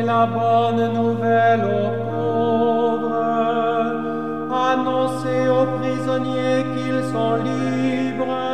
la bonne nouvelle aux pauvres, annoncez aux prisonniers qu'ils sont libres,